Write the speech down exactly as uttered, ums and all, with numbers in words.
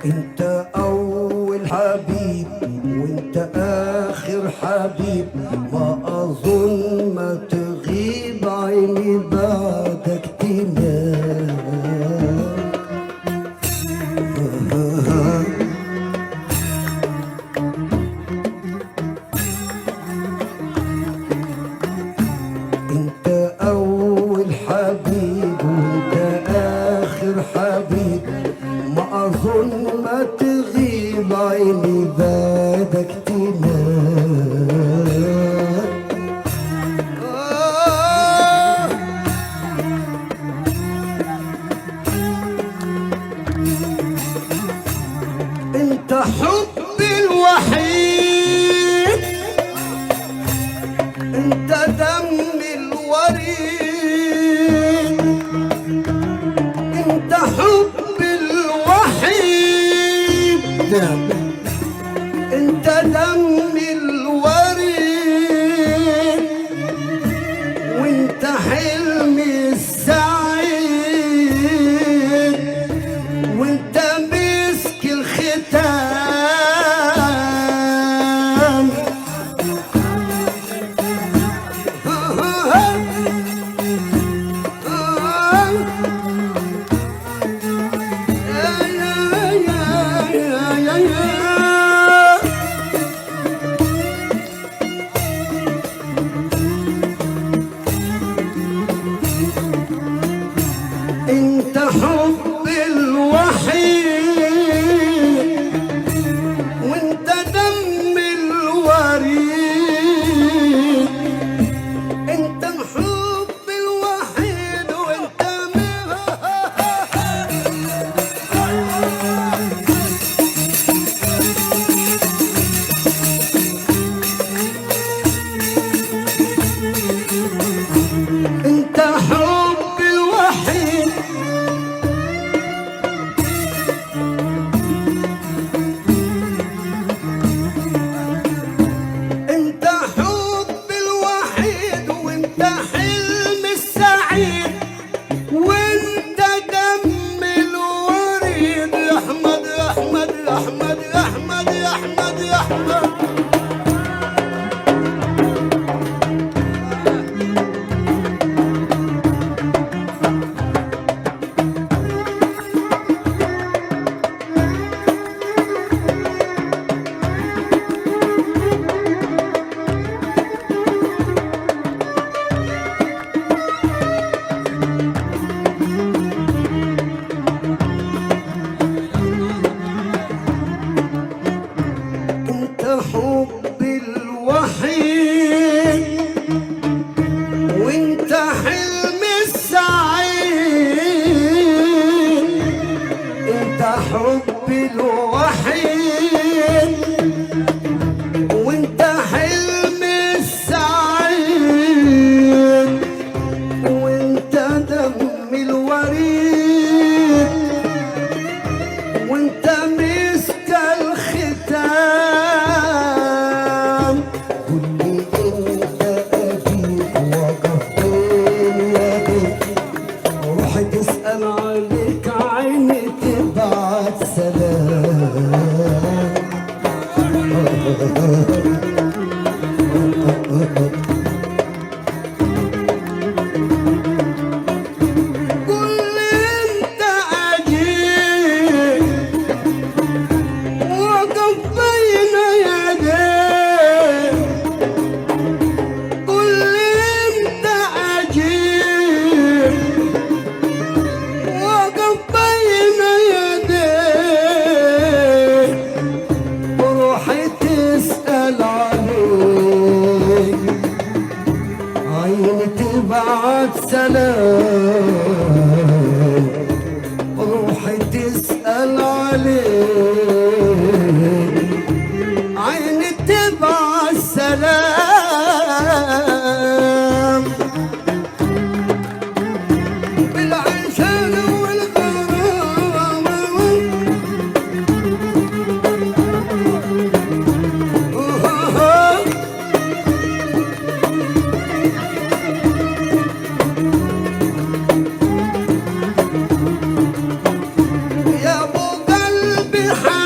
انت اول حبيب وانت اخر حبيب، ما اظن ما تغيب عيني بعدك تنام. انت اول حبيب وانت اخر حبيب، ما اظن ما تغيب عيني بعدك تنام. آه انت حبي الوحيد، انت دمي الوريد، انت حبي الوحيد، انت دمي الوريد، وانت حلمي السعيد، وانت مسك الختام. انت حبي الوحيد، وانت دمي الوريد، انت حبي الوحيد، وانت انت حبي الوحيد، انت حبي الوحيد، وانت حلمي السعيد، وانت دمي الوريد. يا احمد يا احمد يا احمد يا احمد يا احمد يا احمد. انت حبي الوحيد، وانت حلمي السعيد، انت حبي الوحيد، وانت حلمي السعيد، وانت دمي الوريد، وانت مسك الختام. قل لي انت ابيك وقف بين يديك، روحي تسأل عليك عيني تبعت سلام. قل لي انت اجيك وقف بين يديك، قل لي انت اجيك وقف بين يديك، وروحي تسأل عليك عيني تبعت سلام. روحي تسأل عليك عيني تبعت سلام. بالعشان والغرام يا ابو قلبي حبيبي